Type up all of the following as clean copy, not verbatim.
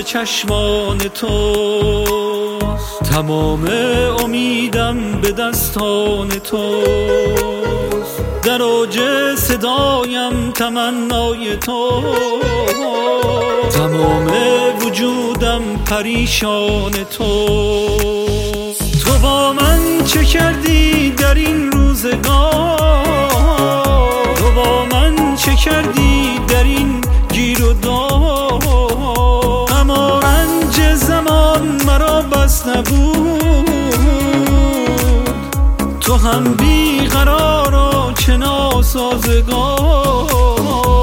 چشمان توست، تمام امیدم به دستان توست، در اوج صدایم تمنای توست، تمام وجودم پریشان توست. تو با من چه کردی در این روزگار، تو با من چه کردی در این گیر و دار، اما رنج زمان مرا بس نبود، تو هم بی قرار و چه ناسازگار،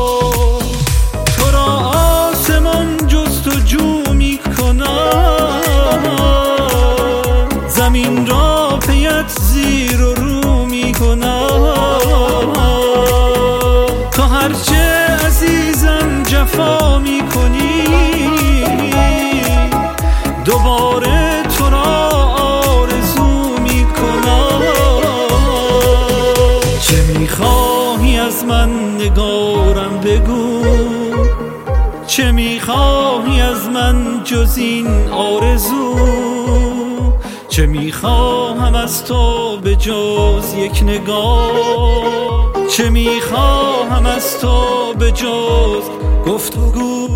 تو را آسمان جستجو می کند، زمین را پیت زیر و رو می کند، تو هرچه عزیزم جفا می کنی، دوباره تو را آرزو می کنم. چه می خواهی از من نگارم بگو، چه می خواهی از من جز این آرزو، چه می خواهم از تو به جز یک نگاه، چه می خواهم از تو به جز گفتگو.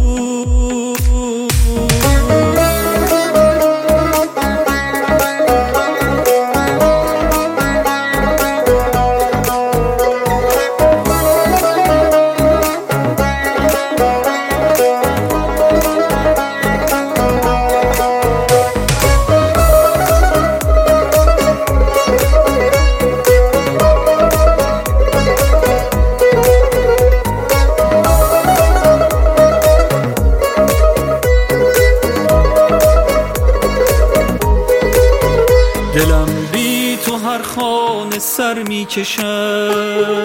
دلم بی تو هر خانه سر می کشد،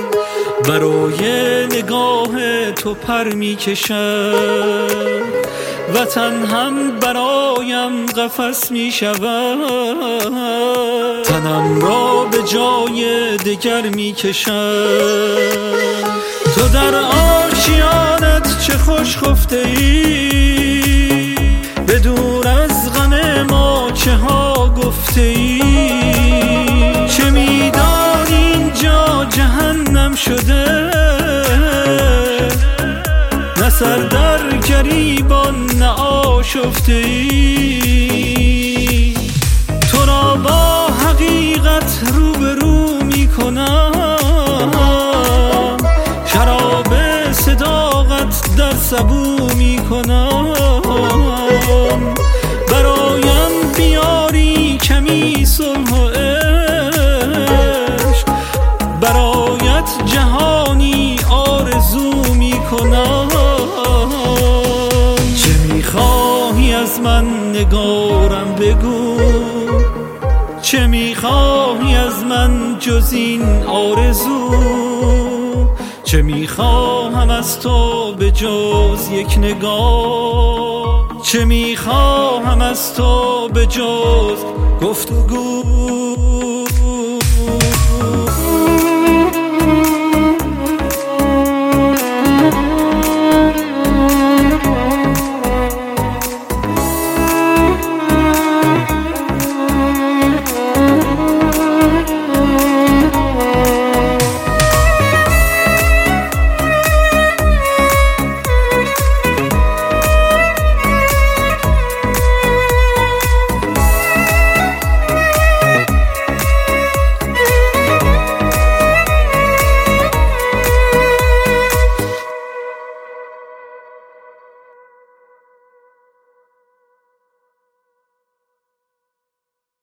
برای نگاه تو پر می کشد، وطن هم برایم قفس می شود، تنم را به جای دگر می کشد. تو در آشیانت چه خوش خفته ای، به دور از غم ما چه ها گفته ای، چه میدانی اینجا جهنم شده، نه سر در گریبان نه آشفته ای، تو را با حقیقت روبرو می کنم، شراب صداقت در سبو می کنم، برایم بیاری کمی صلح و عشق، برایت جهانی آرزو می کنم. چه می خواهی از من نگارم بگو، چه می خواهی از من جز این آرزو، چه می خواهم از تو به جز یک نگاه، چه می خواهم از تو به جز گفتگو.